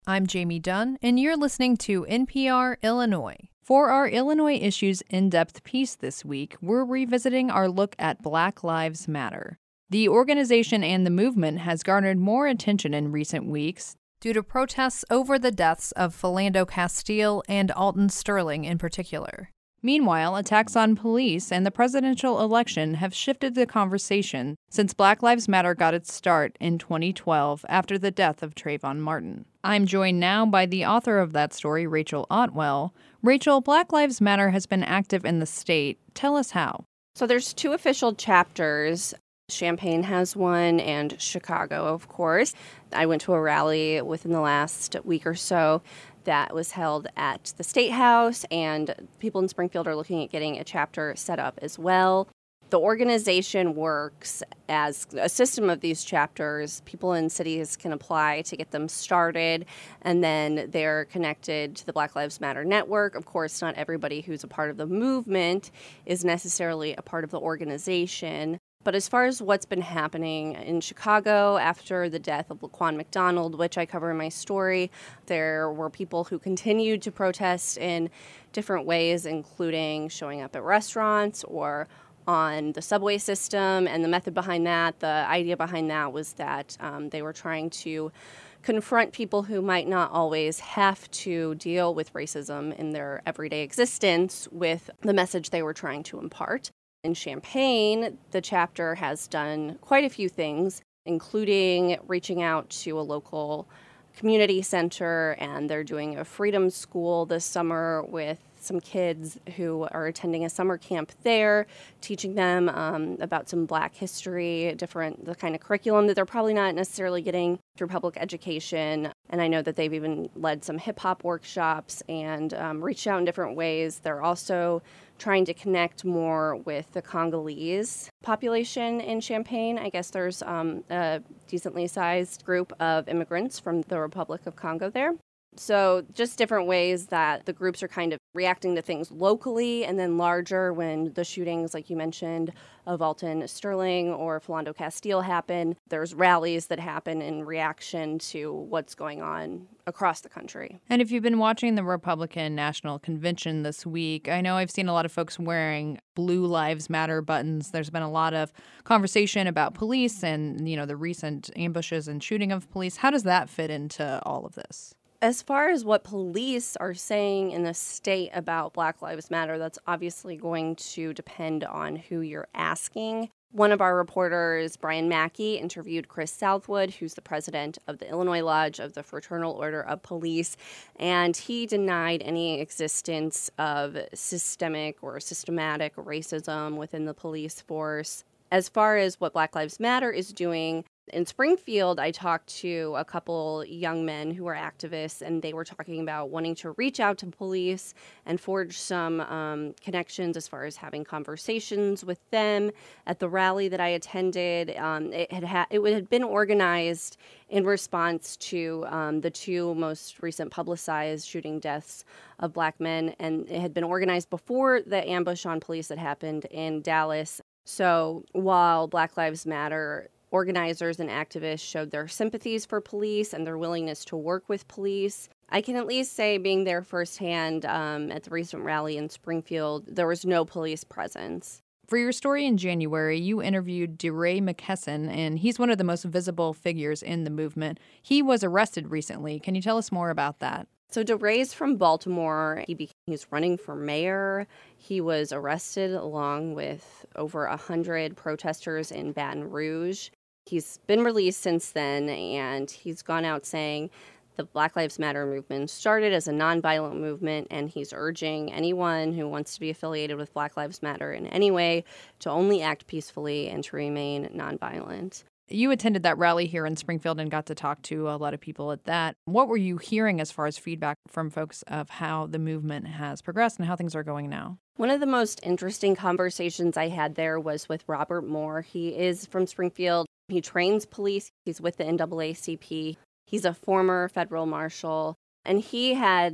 I'm Jamie Dunn, and you're listening to NPR Illinois. For our Illinois Issues in-depth piece this week, we're revisiting our look at Black Lives Matter. The organization and the movement has garnered more attention in recent weeks due to protests over the deaths of Philando Castile and Alton Sterling in particular. Meanwhile, attacks on police and the presidential election have shifted the conversation since Black Lives Matter got its start in 2012 after the death of Trayvon Martin. I'm joined now by the author of that story, Rachel Otwell. Rachel, Black Lives Matter has been active in the state. Tell us how. So there's 2 official chapters. Champaign has one, and Chicago, of course. I went to a rally within the last week or so that was held at the State House, and people in Springfield are looking at getting a chapter set up as well. The organization works as a system of these chapters. People in cities can apply to get them started, and then they're connected to the Black Lives Matter network. Of course, not everybody who's a part of the movement is necessarily a part of the organization. But as far as what's been happening in Chicago after the death of Laquan McDonald, which I cover in my story, there were people who continued to protest in different ways, including showing up at restaurants or on the subway system. And the method behind that, the idea behind that was that they were trying to confront people who might not always have to deal with racism in their everyday existence with the message they were trying to impart. In Champaign, the chapter has done quite a few things, including reaching out to a local community center, and they're doing a freedom school this summer with some kids who are attending a summer camp there, teaching them about some Black history, the kind of curriculum that they're probably not necessarily getting through public education. And I know that they've even led some hip-hop workshops and reached out in different ways. They're also trying to connect more with the Congolese population in Champaign. I guess there's a decently sized group of immigrants from the Republic of Congo there. So just different ways that the groups are kind of reacting to things locally, and then larger when the shootings, like you mentioned, of Alton Sterling or Philando Castile happen. There's rallies that happen in reaction to what's going on across the country. And if you've been watching the Republican National Convention this week, I know I've seen a lot of folks wearing Blue Lives Matter buttons. There's been a lot of conversation about police and, the recent ambushes and shooting of police. How does that fit into all of this? As far as what police are saying in the state about Black Lives Matter, that's obviously going to depend on who you're asking. One of our reporters, Brian Mackey, interviewed Chris Southwood, who's the president of the Illinois Lodge of the Fraternal Order of Police, and he denied any existence of systemic or systematic racism within the police force. As far as what Black Lives Matter is doing, in Springfield, I talked to a couple young men who are activists, and they were talking about wanting to reach out to police and forge some connections as far as having conversations with them. At the rally that I attended, it had been organized in response to the 2 most recent publicized shooting deaths of Black men, and it had been organized before the ambush on police that happened in Dallas. So while Black Lives Matter organizers and activists showed their sympathies for police and their willingness to work with police, I can at least say, being there firsthand at the recent rally in Springfield, there was no police presence. For your story in January, you interviewed DeRay McKesson, and he's one of the most visible figures in the movement. He was arrested recently. Can you tell us more about that? So DeRay's from Baltimore. He's running for mayor. He was arrested along with over 100 protesters in Baton Rouge. He's been released since then, and he's gone out saying the Black Lives Matter movement started as a nonviolent movement, and he's urging anyone who wants to be affiliated with Black Lives Matter in any way to only act peacefully and to remain nonviolent. You attended that rally here in Springfield and got to talk to a lot of people at that. What were you hearing as far as feedback from folks of how the movement has progressed and how things are going now? One of the most interesting conversations I had there was with Robert Moore. He is from Springfield. He trains police. He's with the NAACP. He's a former federal marshal, and he had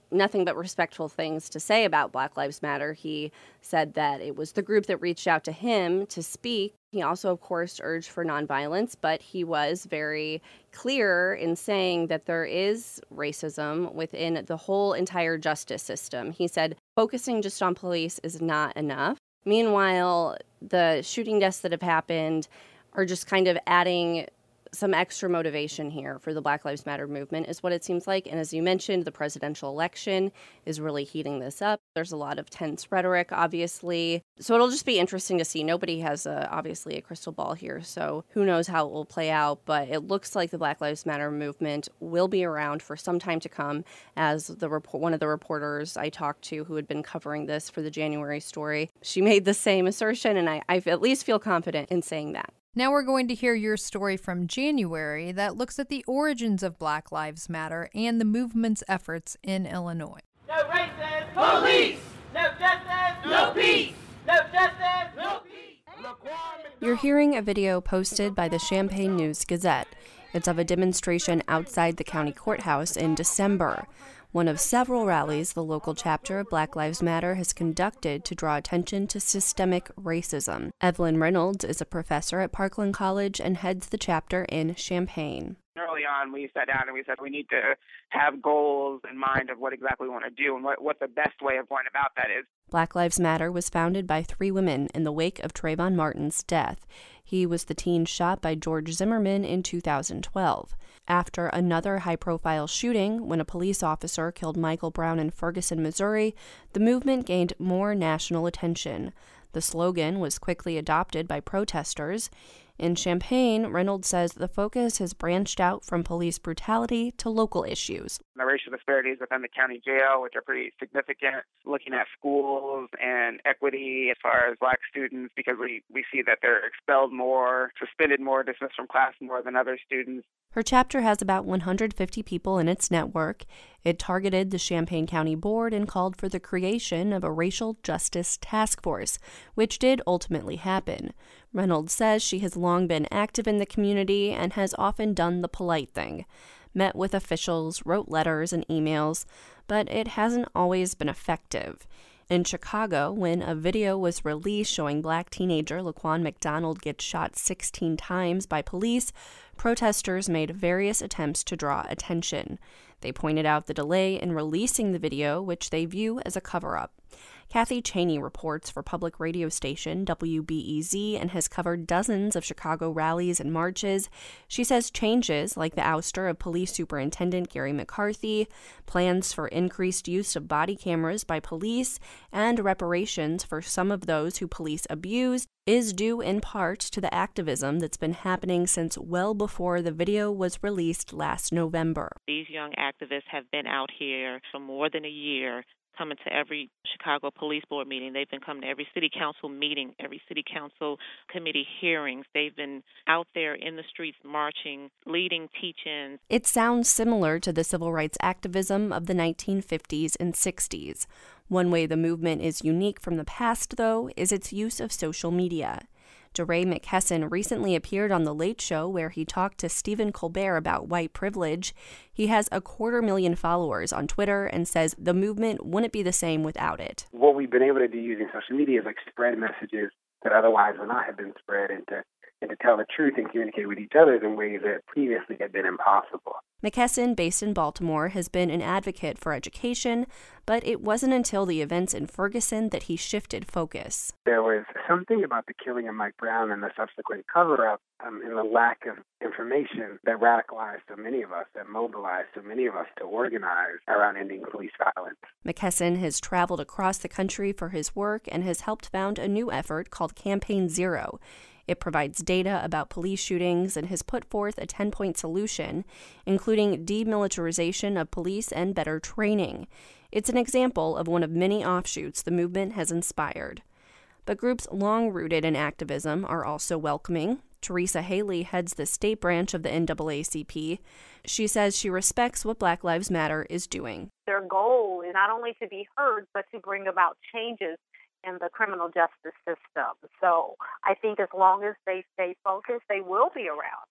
nothing but respectful things to say about Black Lives Matter. He said that it was the group that reached out to him to speak. He also, of course, urged for nonviolence, but he was very clear in saying that there is racism within the whole entire justice system. He said focusing just on police is not enough. Meanwhile, the shooting deaths that have happened are just kind of adding some extra motivation here for the Black Lives Matter movement is what it seems like. And as you mentioned, the presidential election is really heating this up. There's a lot of tense rhetoric, obviously. So it'll just be interesting to see. Nobody has, obviously, a crystal ball here, so who knows how it will play out. But it looks like the Black Lives Matter movement will be around for some time to come, as one of the reporters I talked to who had been covering this for the January story, she made the same assertion, and I at least feel confident in saying that. Now we're going to hear your story from January that looks at the origins of Black Lives Matter and the movement's efforts in Illinois. No racism, police! No justice, no peace! No justice, no peace! You're hearing a video posted by the Champaign News-Gazette. It's of a demonstration outside the county courthouse in December, one of several rallies the local chapter of Black Lives Matter has conducted to draw attention to systemic racism. Evelyn Reynolds is a professor at Parkland College and heads the chapter in Champaign. Early on, we sat down and we said we need to have goals in mind of what exactly we want to do and what the best way of going about that is. Black Lives Matter was founded by 3 women in the wake of Trayvon Martin's death. He was the teen shot by George Zimmerman in 2012. After another high-profile shooting, when a police officer killed Michael Brown in Ferguson, Missouri, the movement gained more national attention. The slogan was quickly adopted by protesters. In Champaign, Reynolds says the focus has branched out from police brutality to local issues. The racial disparities within the county jail, which are pretty significant, looking at schools and equity as far as Black students, because we see that they're expelled more, suspended more, dismissed from class more than other students. Her chapter has about 150 people in its network. It targeted the Champaign County Board and called for the creation of a racial justice task force, which did ultimately happen. Reynolds says she has long been active in the community and has often done the polite thing. Met with officials, wrote letters and emails, but it hasn't always been effective. In Chicago, when a video was released showing Black teenager Laquan McDonald get shot 16 times by police, protesters made various attempts to draw attention. They pointed out the delay in releasing the video, which they view as a cover-up. Kathy Cheney reports for public radio station WBEZ and has covered dozens of Chicago rallies and marches. She says changes like the ouster of Police Superintendent Gary McCarthy, plans for increased use of body cameras by police, and reparations for some of those who police abused is due in part to the activism that's been happening since well before the video was released last November. These young activists have been out here for more than a year, coming to every Chicago Police Board meeting. They've been coming to every city council meeting, every city council committee hearings. They've been out there in the streets marching, leading teach-ins. It sounds similar to the civil rights activism of the 1950s and 60s. One way the movement is unique from the past, though, is its use of social media. DeRay McKesson recently appeared on The Late Show where he talked to Stephen Colbert about white privilege. He has 250,000 followers on Twitter and says the movement wouldn't be the same without it. What we've been able to do using social media is spread messages that otherwise would not have been spread and to tell the truth and communicate with each other in ways that previously had been impossible. McKesson, based in Baltimore, has been an advocate for education, but it wasn't until the events in Ferguson that he shifted focus. There was something about the killing of Mike Brown and the subsequent cover-up and the lack of information that radicalized so many of us, that mobilized so many of us to organize around ending police violence. McKesson has traveled across the country for his work and has helped found a new effort called Campaign Zero. It provides data about police shootings and has put forth a 10-point solution, including demilitarization of police and better training. It's an example of one of many offshoots the movement has inspired. But groups long rooted in activism are also welcoming. Teresa Haley heads the state branch of the NAACP. She says she respects what Black Lives Matter is doing. Their goal is not only to be heard, but to bring about changes in the criminal justice system. So I think as long as they stay focused, they will be around.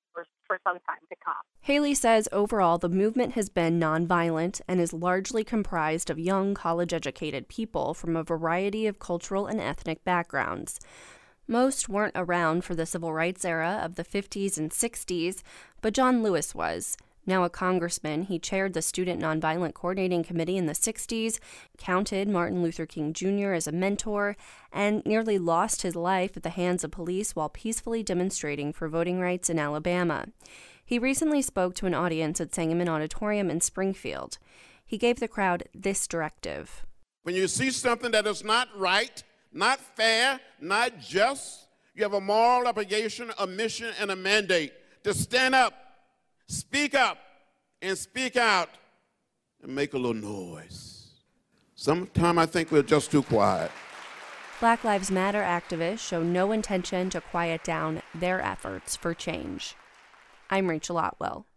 for some time to come. Haley says overall the movement has been nonviolent and is largely comprised of young, college-educated people from a variety of cultural and ethnic backgrounds. Most weren't around for the civil rights era of the 50s and 60s, but John Lewis was. Now a congressman, he chaired the Student Nonviolent Coordinating Committee in the 60s, counted Martin Luther King Jr. as a mentor, and nearly lost his life at the hands of police while peacefully demonstrating for voting rights in Alabama. He recently spoke to an audience at Sangamon Auditorium in Springfield. He gave the crowd this directive. When you see something that is not right, not fair, not just, you have a moral obligation, a mission, and a mandate to stand up, speak up, and speak out, and make a little noise. Sometimes I think we're just too quiet. Black Lives Matter activists show no intention to quiet down their efforts for change. I'm Rachel Otwell.